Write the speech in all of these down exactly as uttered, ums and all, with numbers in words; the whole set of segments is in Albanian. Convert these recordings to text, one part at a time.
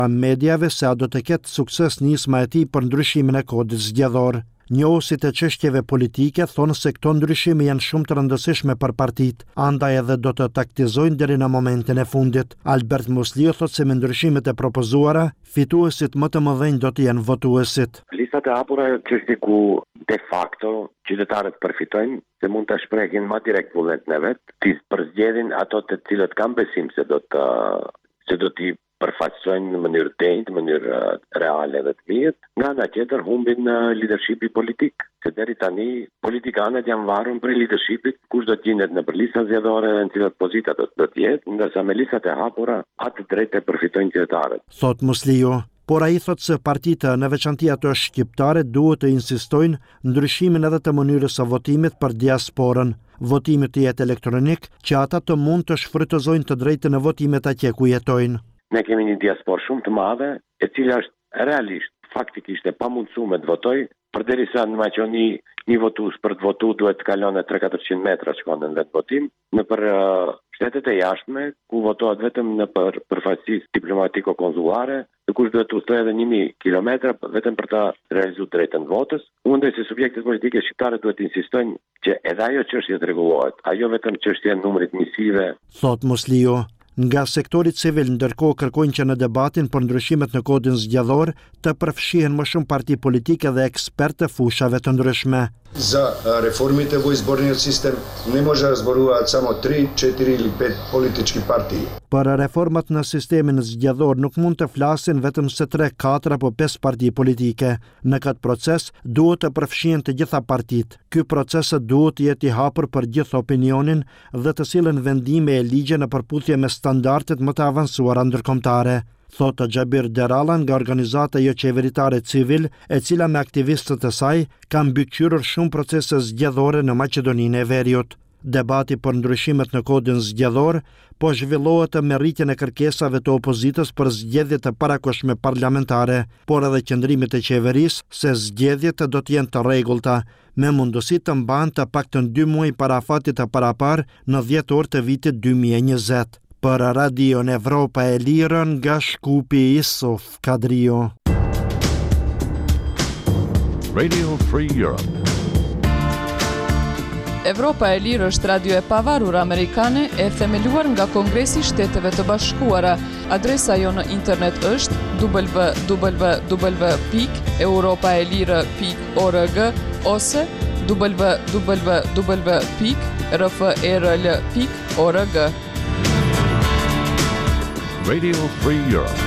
Mediave se a do të ketë sukses nisma e tij për ndryshimin e kodit zgjedhor. Njohuesit e çështjeve politike thonë se këto ndryshime janë shumë të rëndësishme për partitë, andaj edhe do të taktizojnë deri në momentin e fundit. Albert Musliu thotë se me ndryshimet e propozuara, fituesit më të mëdhenj do të jenë votuesit. Listat e hapura çështje ku de facto qytetarët përfitojnë se mund të shprehin më direkt vullnetin e vet, të përzgjedhin ato të cilët kanë besim se do të se do t'i përfaqësojnë në mënyrë të njëjtë, në mënyrë reale dhe të mirë, nga ana tjetër humbin uh, leadershipi politik. Se deri tani politikanët janë varur prej leadershipit, kush do të gjendet në listat zgjedhore dhe në cilat pozita do të jetë, ndërsa me listat e hapura atë drejtë përfitojnë qytetarët. Thot Musliu, por ai thot se partitë, në veçanti ato shqiptare, duhet të insistojnë ndryshimin edhe të mënyrës së votimit për diasporën. Votimi të jetë elektronik, që ata të mund të shfrytëzojnë të drejtën e votimit atje ku jetojnë. Ne kemi një diasporë shumë të madhe, e cila është realisht, faktikisht e pamundësuar të votojë, përderisa në Maqedoni një votues për të votuar duhet të kalon tre mijë e katërqind metra shkondën vetë votim, në për uh, shtetet e jashtme, ku votohet vetëm në për përfaqësisë diplomatiko-konsullare, dhe kush duhet të udhtojë edhe një mijë kilometra vetëm për ta realizuar drejtën votës. Unë ndaj se subjektet politike shqiptare duhet të insistojnë që edhe ajo çështje të rregullohet, ajo vetëm çështja e numrit misive. Thot Musliu. Nga sektori civil ndërkohë kërkojnë që në debatin për ndryshimet në kodin zgjedhor të përfshihen më shumë parti politike dhe ekspertë të fushave të ndryshme. Za reformite u izborni sistem ne može razboruat samo tri, četiri ili pet politički partiji. Për reformat në sistemin zgjedhor nuk mund të flasin vetëm se tre, katër apo pesë parti politike. Në këtë proces duhet të përfshihen të gjitha partitë. Ky proces duhet të jetë i hapur për gjithë opinionin dhe të sillen vendime e ligje në përputhje me standardet më të avancuara ndërkombëtare. Thotë Xhabir Deralla nga organizata jo qeveritare civil, e cila me aktivistët e saj ka mbikëqyrur shumë procese zgjedhore në Maqedoninë e Veriut. Debati për ndryshimet në kodin zgjedhor po zhvillohet me rritjen e kërkesave të opozitës për zgjedhje të parakohshme parlamentare, por edhe qëndrimit e qeverisë se zgjedhjet do të jenë të rregullta, me mundësi të mbahen të paktën dy muaj para afatit të parapar në dhjetë orë të vitit dy mijë e njëzet. Për Radion Evropa e Lirën nga Shkupi Isuf Kadrio. Radio Free Europe. Evropa e Lirë është radio e pavarur amerikane e themeluar nga Kongresi i Shteteve të Bashkuara. Adresa jo në internet është w w w pikë europaelire pikë org ose w w w pikë r f e r l pikë org. Radio Free Europe.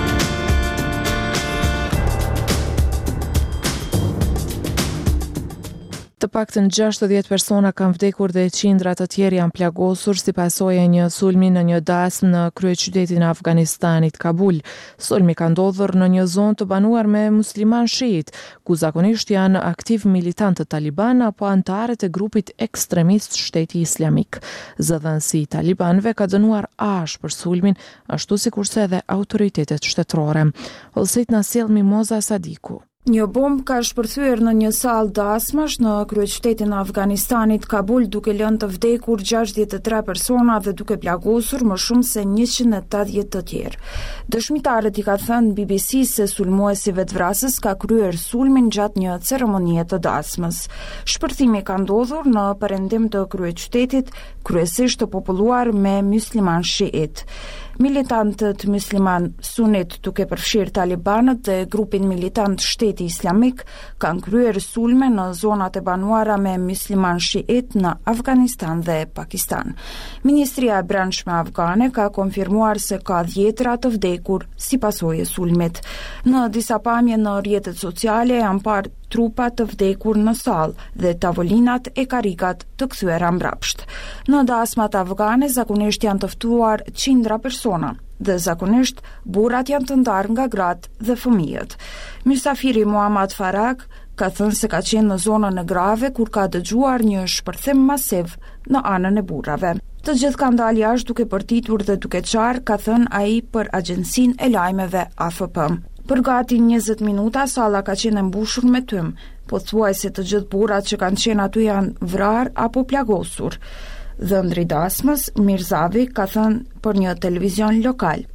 Të paktën gjashtëdhjetë persona kanë vdekur dhe qindra të tjerë janë plagosur si pasojë e një sulmi në një dasmë në kryeqytetin e Afganistanit, Kabul. Sulmi ka ndodhur në një zonë të banuar me musliman shiit, ku zakonisht janë aktiv militantë taliban apo anëtarët e grupit ekstremist Shteti Islamik. Zëdhënësi i talibanëve ka dënuar ashpër sulmin, ashtu sikurse edhe autoritetet shtetërore. Hollësit na sjell Mimoza Sadiku. Një bombë ka shpërthyer në një sallë dasmash në kryeqytetin e Afganistanit, Kabul, duke lënë të vdekur gjashtëdhjetë e tre persona dhe duke plagosur më shumë se njëqind e tetëdhjetë të tjerë. Dëshmitarët i ka thënë B B C se sulmuesi vetvrasës ka kryer sulmin gjatë një ceremonie të dasmës. Shpërthimi ka ndodhur në perëndim të kryeqytetit, kryesisht të populluar me musliman shiit. Militantët musliman sunit, duke përfshirë talibanët dhe grupin militant Shteti Islamik, kanë kryer sulme në zonat e banuara me musliman shiit në Afganistan dhe Pakistan. Ministria e Brendshme afgane ka konfirmuar se ka dhjetra të vdekur si pasojë e sulmit. Në disa pamje në rrjetet sociale janë parë trupa të vdekur në sallë dhe tavolinat e karikat të kthyer mbrapsht. Në dasmat afgane zakonisht janë të ftuar qindra persona dhe zakonisht burrat janë të ndarë nga gratë dhe fëmijët. Mysafiri Muhammad Farag ka thënë se ka qenë në zonën e grave kur ka dëgjuar një shpërthim masiv në anën e burrave. Të gjithë kanë dalë jashtë duke përtitur dhe duke qarë, ka thënë ai për agjencinë e lajmeve A F P. Për gati njëzet minuta salla ka qenë e mbushur me tym, po thuajse të gjithë burrat që kanë qenë aty janë vrarë apo plagosur. Dhëndri dasmës, Mirzavi, ka thënë për një televizion lokal.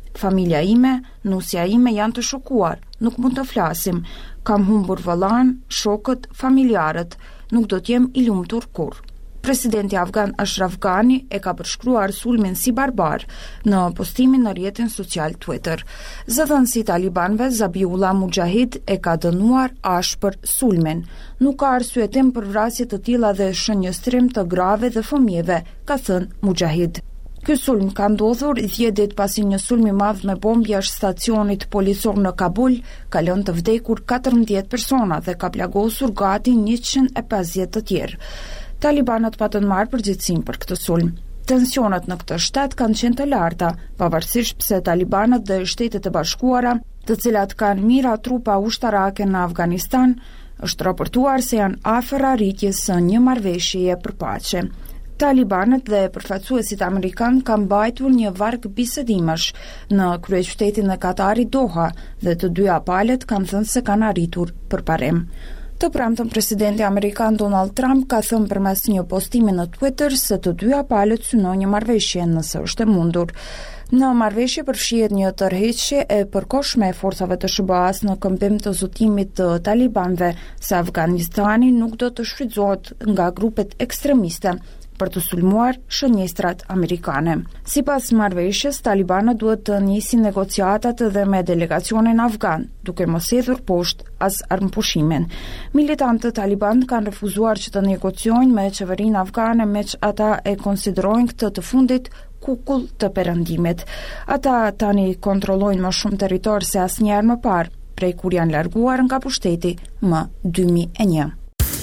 Familja ime, nusja ime janë të shokuar, nuk mund të flasim. Kam humbur vëllain, shokët, familjarët, nuk do t'jem i lumtur kur. Presidenti afgan Ashraf Ghani e ka përshkruar sulmin si barbar në postimin në rrjetin social Twitter. Zëdhënësi talibanëve Zabiullah Mujahid e ka dënuar ashpër sulmin. Nuk ka arsyetim për vrasje të tilla dhe shënjestrim të grave dhe fëmijëve, ka thënë Mujahid. Ky sulm ka ndodhur dhjetë ditë pasi një sulm i madh me bombë jashtë stacionit policor në Kabul ka lënë të vdekur katërmbëdhjetë persona dhe ka plagosur gati njëqind e pesëdhjetë të tjerë. Talibanët patën marrë përgjegjësinë për këtë sulm. Tensionet në këtë shtet kanë qenë të larta, pavarësisht pse Talibanët dhe Shtetet e Bashkuara, të cilat kanë mira trupa ushtarake në Afganistan, është raportuar se janë afër arritjes së një marrëveshjeje për paqe. Talibanët dhe përfaqësuesit amerikan kanë mbajtur një varg bisedimesh në kryeqytetin e Katarit Doha dhe të dyja palët kanë thënë se kanë arritur përparim. Të premtën presidenti amerikan Donald Trump ka thënë përmes një postimi në Twitter se të dyja palët synojnë një marrëveshje nëse është e mundur. Në marrëveshje përfshihet një tërheqje e përkohshme e forcave të S B A-s në këmbim të zotimit të talibanëve se Afganistani nuk do të shfrytëzohet nga grupet ekstremiste për të sulmuar shënjestrat amerikane. Sipas marrëveshjes, talibanët duhet të nisin negociatat edhe me delegacionin afgan, duke mos hedhur poshtë as armëpushimin. Militantët taliban kanë refuzuar që të negociojnë me qeverinë afgane, meq ata e konsiderojnë këtë të fundit kukull të perëndimit. Ata tani kontrollojnë më shumë territor se asnjëherë më parë, prej kur janë larguar nga pushteti më dy mijë e një.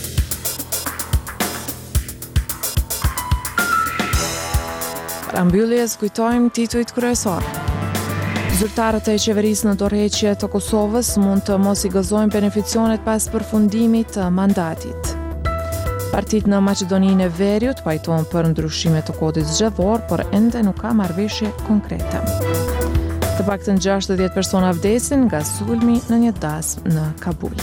Para mbylljes kujtojmë titujt kryesor. Zyrtarët e qeverisë në dorëheqje të Kosovës mund të mos i gëzojnë beneficionet pas përfundimit të mandatit. Partitë në Maqedoninë e Veriut pajtohen për ndryshime të kodit zgjedhor, por ende nuk ka marrëveshje konkrete. Të paktën gjashtëdhjetë persona vdesin nga sulmi në një dasmë në Kabul.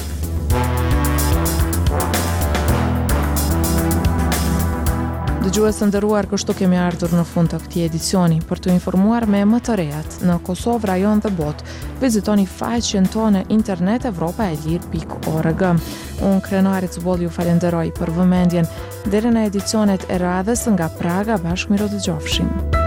Dëgjues të nderuar, kështu kemi ardhur në fund të këtij edicioni. Për të informuar me më të rejat në Kosovë, rajon dhe botë, vizitoni faqen tonë internet evropa e lir pikë org. Unë Krenari Cubolli ju falenderoj për vëmendjen. Deri në edicionet e radhës nga Praga, bashkë miro dëgjofshim.